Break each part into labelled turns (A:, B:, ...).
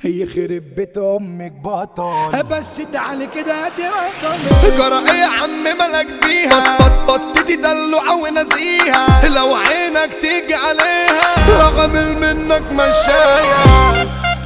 A: يخرب بيت امك بطل بس تعالي كده ادي رقمي.
B: جرى ايه يا عم مالك بيها؟ بطتي دلوعة ونزيها، لو عينك تيجي عليها رغم منك مشاية.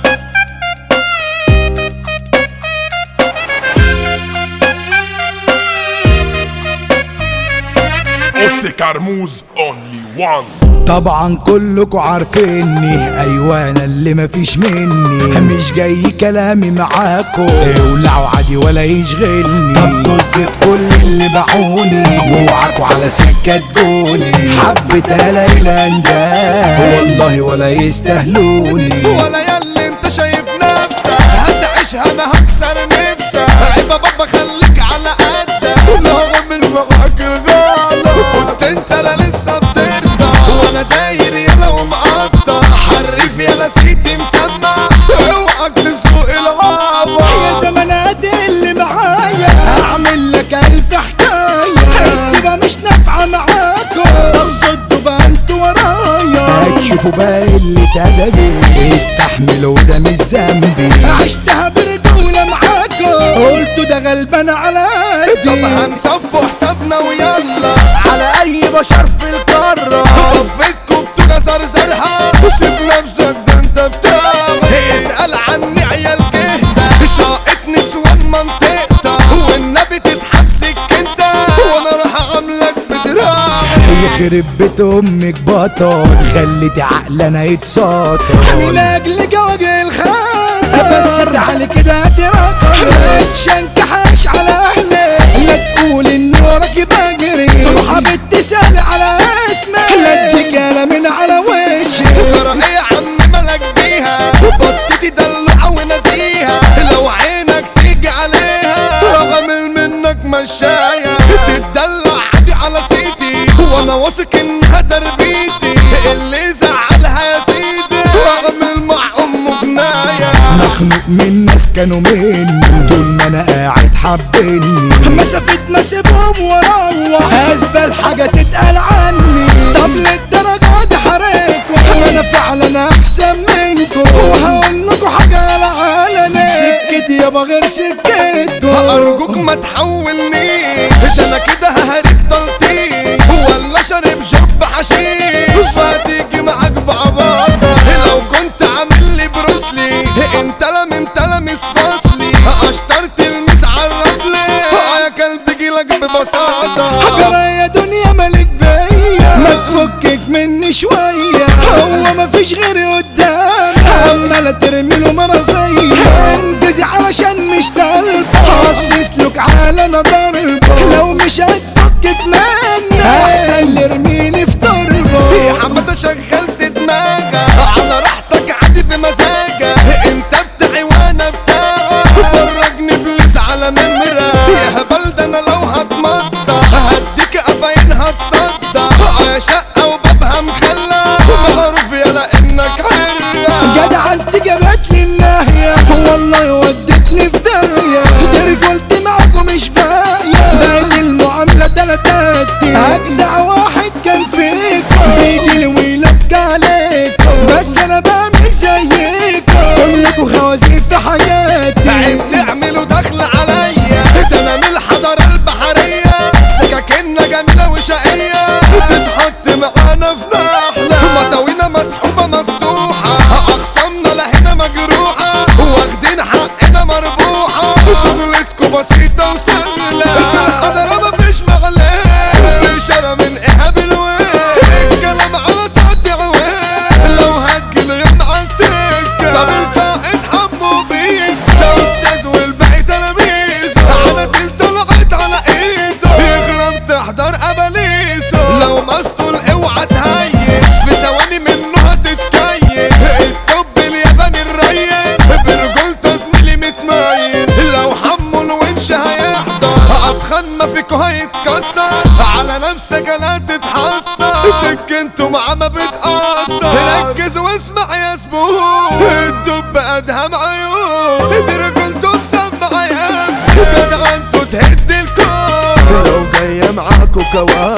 C: اوتي كرموز اونلي وان.
A: طبعا كلكوا عارفيني، ايوه انا اللي مفيش مني، مش جاي كلامي معاكو اولعوا عادي ولا يشغلني. طب طز في كل اللي باعوني، اوعكوا على سكة تجوني، حبة هلايل ده والله ولا يستاهلوني.
B: ولا ياللي انت شايف نفسك هتعيشها انا هكسر نفسك. عيبة بابا خليك على قدك، رغم من معاك غلط كنت انت لا لسه بترضى، وانا داير يلا ومقطع حرف يلا سيتي مسمع. اوعك تسوق العابة
A: يا زمانات اللي معايا هعمل لك الف حكاية، تبقى مش نافعة معاكم طب صدوا بقى انتوا ورايا. هتشوفوا بقى اللي تدبي استحملوا ده مش ذنبي، عشتها برجولة معاكم قلتوا ده غلبان على
B: طب
A: ايدي.
B: هنصفوا حسابنا ويلا
A: على اي بشر في القارة
B: وقفتكم بتوجة زرزرها، وسيب نفسك ده انت بتاعي. اسأل عني عيال جهدة شاقت نسوان منطقتها، والنبي تسحب سكنتها وانا راح اعملك بدراعي.
A: يخرب بيت امك بطل خليتي عقلنا يتساطر من لاجل جواجي الخاطر. بس تعالي كده ادي رقم ما تشنكحش على اهلي، لا تقول اني وراكي بجري روح بتسال على اسمي، لا اديك انا من على وشي.
B: ترى ايه يا عم مالك بيها؟ بطتي دلوعة ونزيها، لو عينك تيجي عليها رغم منك مشاية. تتدلع عادي على سيدي وانا واثق انها تربيتي، اللي زعلها يا سيدي رغم مع امه جناية.
A: مخنوق من ناس كانوا مني طول ما انا قاعد حابيني، مسافة ما سيبهم واروح ازبل حاجة تتقال عني. طب للدرجة دي حريكوا انا فعلا احسن منكوا، وهقول لكوا حاجة على علني سكتي يابا غير سكتكوا.
B: ارجوك ما تحولني ده انا كده ههريك طلتي، ولا شارب جب حشيش فهتيجي معاك بعباطة. لو كنت عامل لي بروسلي انت من تلاميذ فصلي، اشطرت الميز عالرجلي يا كلب جيلك ببساطة.
A: حجرة يا دنيا مالك بيا ما تفكك مني شوية، هو مفيش غيري قدامي عمالة ترميله مرضية. انجزي علشان مش طالبة اصل اسلك على انا ضربة، لو مش هتفكك مني احسن لي ارميني في ضربة.
B: يا حمادة شغلت دماغك على راحتك عادي بمزاجك، انت بتاعي وانا بتاعك فرجني بليز على نمرة. يا هبل ده انا لو هتمطى هديك قفاين هتصدى، شقة وبابها مخلى معروف يلا انك عرة.
A: جدع انت جابتلي الناهية والله ودتني في داهية، رجولتي معاكم مش باقية باقي المعاملة تلاتاتي. اجدع واحد كان فيكم بيجي ويلك عليكم، بس انا بعمل زيكم كلكوا خوازيق في حياتي.
B: عيب تعملوا دخل عليا ده انا من الحضارة البحرية، سكاكيننا جميلة وشقية تتحط معانا في نحلة، مطاوينا مسحوبة مفتوحة اخصامنا لهنا مجروحة، واخدين حقنا مربوحة شغلتكوا بسيطة وسهلة. في الحضارة مفيش مغلاه بإشارة من إيهاب الويل، الكلام على تقطيع ويل لو هتجيلي يوم عالسكة. طب القائد حمو بيس ده أستاذ والباقي تلاميذ، على تلت طلعت على إيده يخرم تحضر أباليسه، لو مسطول اوعى تهيس في ثواني منه هتتكيس. الطب الياباني الريس برجولته زميلي متميز، لو حمو الونش هيحضر أتخن ما فيكوا هيتكسر، على نفسك لا تتحسر سكنته معاه ما بتأثر. ركز واسمع يا زبون الدب أدهم عيون، دي رجولته مسمع يا ابني جدع انتوا تهد الكون. لو جاية معاكوا كوارث